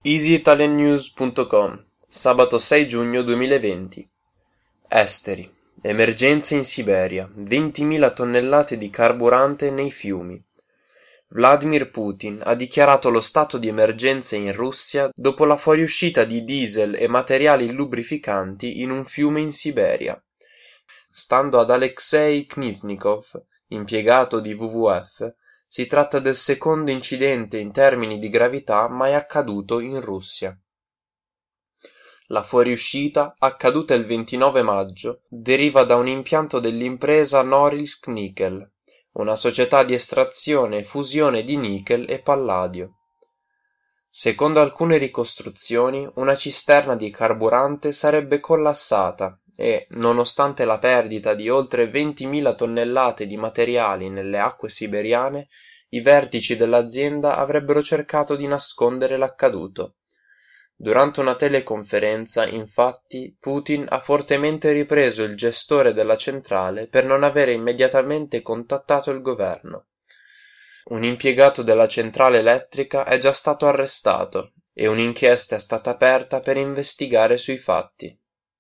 EasyItalianNews.com, sabato 6 giugno 2020. Esteri. Emergenza in Siberia. 20.000 tonnellate di carburante nei fiumi. Vladimir Putin ha dichiarato lo stato di emergenza in Russia dopo la fuoriuscita di diesel e materiali lubrificanti in un fiume in Siberia. Stando ad Alexei Kniznikov, impiegato di WWF, si tratta del secondo incidente in termini di gravità mai accaduto in Russia. La fuoriuscita, accaduta il 29 maggio, deriva da un impianto dell'impresa Norilsk Nickel, una società di estrazione e fusione di nichel e palladio. Secondo alcune ricostruzioni, una cisterna di carburante sarebbe collassata e, nonostante la perdita di oltre 20.000 tonnellate di materiali nelle acque siberiane, i vertici dell'azienda avrebbero cercato di nascondere l'accaduto. Durante una teleconferenza, infatti, Putin ha fortemente ripreso il gestore della centrale per non avere immediatamente contattato il governo. Un impiegato della centrale elettrica è già stato arrestato e un'inchiesta è stata aperta per investigare sui fatti.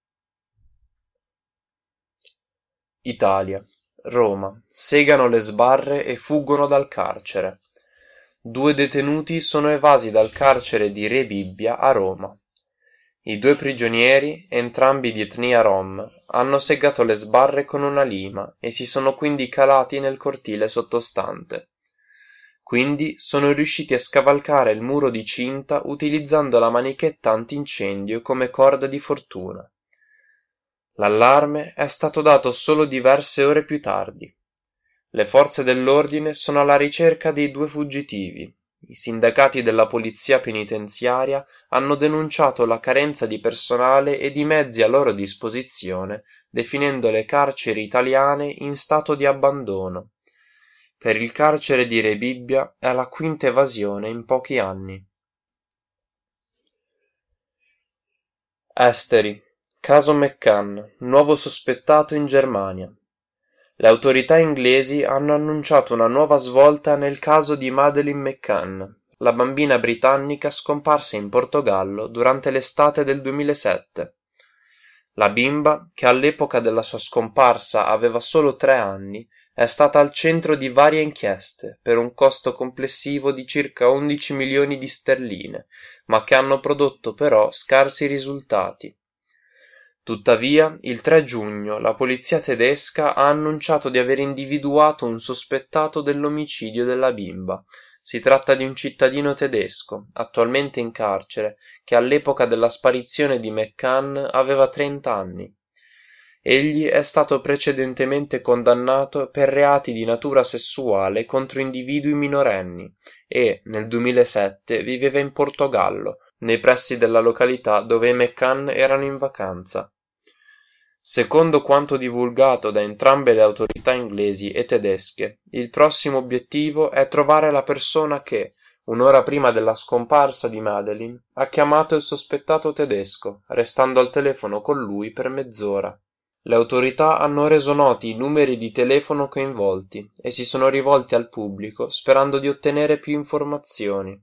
Italia. Roma. Segano le sbarre e fuggono dal carcere. 2 detenuti sono evasi dal carcere di Re Bibbia a Roma. I 2 prigionieri, entrambi di etnia rom, hanno segato le sbarre con una lima e si sono quindi calati nel cortile sottostante. Quindi sono riusciti a scavalcare il muro di cinta utilizzando la manichetta antincendio come corda di fortuna. L'allarme è stato dato solo diverse ore più tardi. Le forze dell'ordine sono alla ricerca dei 2 fuggitivi. I sindacati della polizia penitenziaria hanno denunciato la carenza di personale e di mezzi a loro disposizione, definendo le carceri italiane in stato di abbandono. Per il carcere di Re Bibbia è la 5ª evasione in pochi anni. Esteri. Caso McCann, nuovo sospettato in Germania. Le autorità inglesi hanno annunciato una nuova svolta nel caso di Madeleine McCann, la bambina britannica scomparsa in Portogallo durante l'estate del 2007. La bimba, che all'epoca della sua scomparsa aveva solo 3 anni, è stata al centro di varie inchieste per un costo complessivo di circa 11 milioni di sterline, ma che hanno prodotto però scarsi risultati. Tuttavia, il 3 giugno la polizia tedesca ha annunciato di aver individuato un sospettato dell'omicidio della bimba. Si tratta di un cittadino tedesco, attualmente in carcere, che all'epoca della sparizione di McCann aveva 30 anni. Egli è stato precedentemente condannato per reati di natura sessuale contro individui minorenni e, nel 2007, viveva in Portogallo, nei pressi della località dove i McCann erano in vacanza. Secondo quanto divulgato da entrambe le autorità inglesi e tedesche, il prossimo obiettivo è trovare la persona che, un'ora prima della scomparsa di Madeleine, ha chiamato il sospettato tedesco, restando al telefono con lui per mezz'ora. Le autorità hanno reso noti i numeri di telefono coinvolti e si sono rivolti al pubblico sperando di ottenere più informazioni.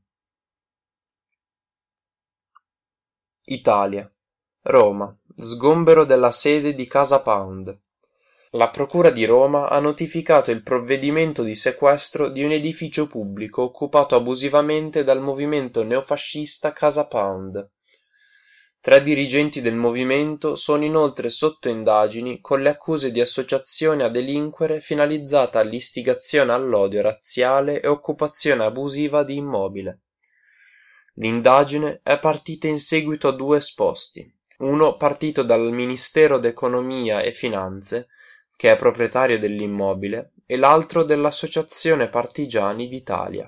Italia. Roma. Sgombero della sede di Casa Pound. La Procura di Roma ha notificato il provvedimento di sequestro di un edificio pubblico occupato abusivamente dal movimento neofascista Casa Pound. 3 dirigenti del movimento sono inoltre sotto indagini con le accuse di associazione a delinquere finalizzata all'istigazione all'odio razziale e occupazione abusiva di immobile. L'indagine è partita in seguito a 2 esposti, uno partito dal Ministero d'Economia e Finanze, che è proprietario dell'immobile, e l'altro dell'Associazione Partigiani d'Italia.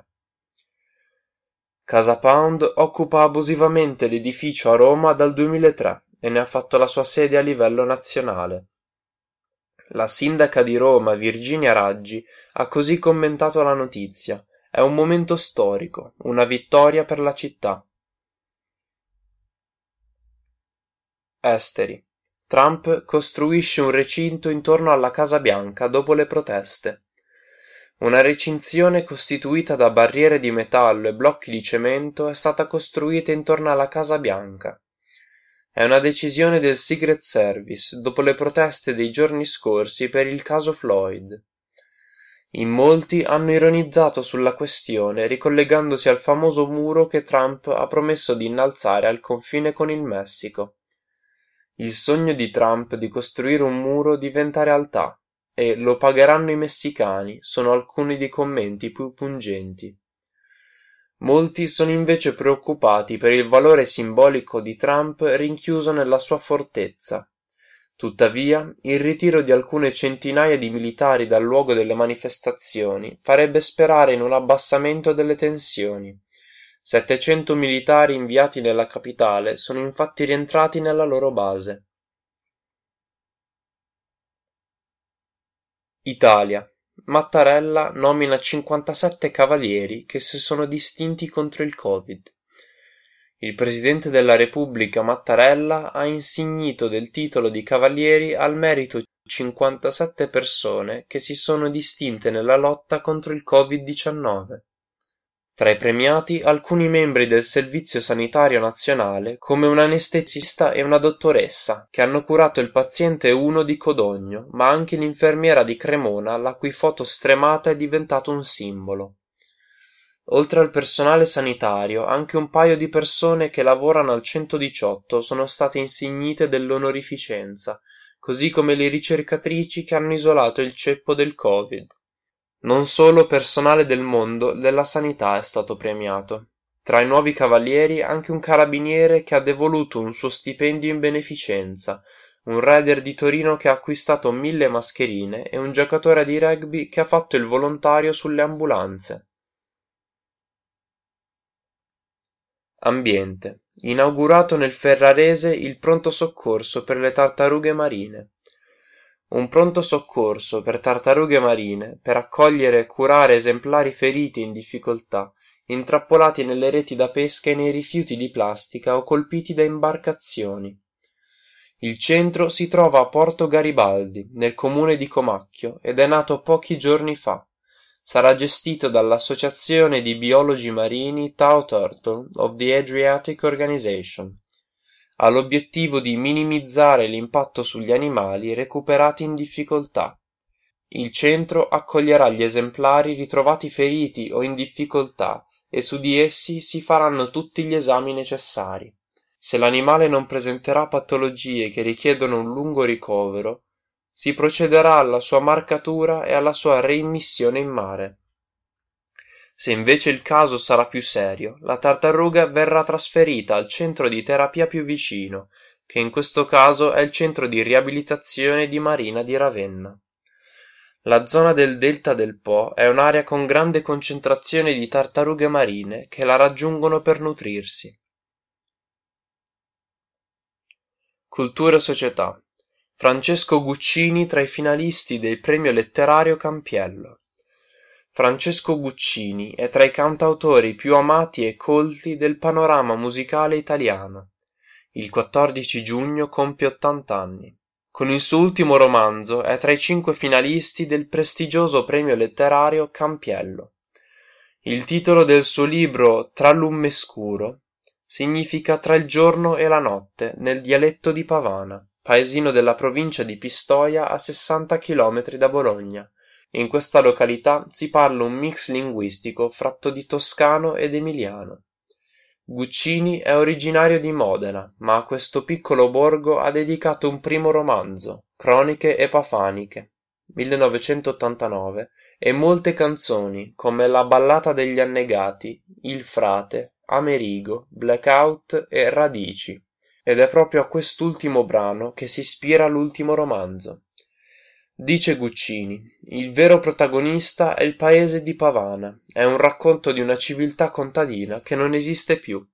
Casa Pound occupa abusivamente l'edificio a Roma dal 2003 e ne ha fatto la sua sede a livello nazionale. La sindaca di Roma, Virginia Raggi, ha così commentato la notizia: «È un momento storico, una vittoria per la città». Esteri. Trump costruisce un recinto intorno alla Casa Bianca dopo le proteste. Una recinzione costituita da barriere di metallo e blocchi di cemento è stata costruita intorno alla Casa Bianca. È una decisione del Secret Service dopo le proteste dei giorni scorsi per il caso Floyd. In molti hanno ironizzato sulla questione ricollegandosi al famoso muro che Trump ha promesso di innalzare al confine con il Messico. Il sogno di Trump di costruire un muro diventa realtà e lo pagheranno i messicani, sono alcuni dei commenti più pungenti. Molti sono invece preoccupati per il valore simbolico di Trump rinchiuso nella sua fortezza. Tuttavia, il ritiro di alcune centinaia di militari dal luogo delle manifestazioni farebbe sperare in un abbassamento delle tensioni. 700 militari inviati nella capitale sono infatti rientrati nella loro base. Italia. Mattarella nomina 57 cavalieri che si sono distinti contro il Covid. Il Presidente della Repubblica Mattarella ha insignito del titolo di cavalieri al merito 57 persone che si sono distinte nella lotta contro il Covid-19. Tra i premiati alcuni membri del Servizio Sanitario Nazionale, come un anestesista e una dottoressa, che hanno curato il paziente 1 di Codogno, ma anche l'infermiera di Cremona, la cui foto stremata è diventato un simbolo. Oltre al personale sanitario, anche un paio di persone che lavorano al 118 sono state insignite dell'onorificenza, così come le ricercatrici che hanno isolato il ceppo del Covid. Non solo personale del mondo della sanità è stato premiato. Tra i nuovi cavalieri anche un carabiniere che ha devoluto un suo stipendio in beneficenza, un rider di Torino che ha acquistato 1000 mascherine e un giocatore di rugby che ha fatto il volontario sulle ambulanze. Ambiente. Inaugurato nel Ferrarese il pronto soccorso per le tartarughe marine. Un pronto soccorso per tartarughe marine per accogliere e curare esemplari feriti e in difficoltà, intrappolati nelle reti da pesca e nei rifiuti di plastica o colpiti da imbarcazioni. Il centro si trova a Porto Garibaldi, nel comune di Comacchio, ed è nato pochi giorni fa. Sarà gestito dall'Associazione di Biologi Marini Tau Turtle of the Adriatic Organization. Ha l'obiettivo di minimizzare l'impatto sugli animali recuperati in difficoltà. Il centro accoglierà gli esemplari ritrovati feriti o in difficoltà e su di essi si faranno tutti gli esami necessari. Se l'animale non presenterà patologie che richiedono un lungo ricovero, si procederà alla sua marcatura e alla sua reimmissione in mare. Se invece il caso sarà più serio, la tartaruga verrà trasferita al centro di terapia più vicino, che in questo caso è il centro di riabilitazione di Marina di Ravenna. La zona del delta del Po è un'area con grande concentrazione di tartarughe marine che la raggiungono per nutrirsi. Cultura e società. Francesco Guccini tra i finalisti del premio letterario Campiello. Francesco Guccini è tra i cantautori più amati e colti del panorama musicale italiano. Il 14 giugno compie 80 anni. Con il suo ultimo romanzo è tra i 5 finalisti del prestigioso premio letterario Campiello. Il titolo del suo libro Trall'Ummescuro significa tra il giorno e la notte nel dialetto di Pavana, paesino della provincia di Pistoia a 60 chilometri da Bologna. In questa località si parla un mix linguistico fatto di toscano ed emiliano. Guccini è originario di Modena, ma a questo piccolo borgo ha dedicato un primo romanzo, Croniche epafaniche, 1989, e molte canzoni come La ballata degli annegati, Il frate, Amerigo, Blackout e Radici, ed è proprio a quest'ultimo brano che si ispira l'ultimo romanzo. Dice Guccini, il vero protagonista è il paese di Pavana, è un racconto di una civiltà contadina che non esiste più.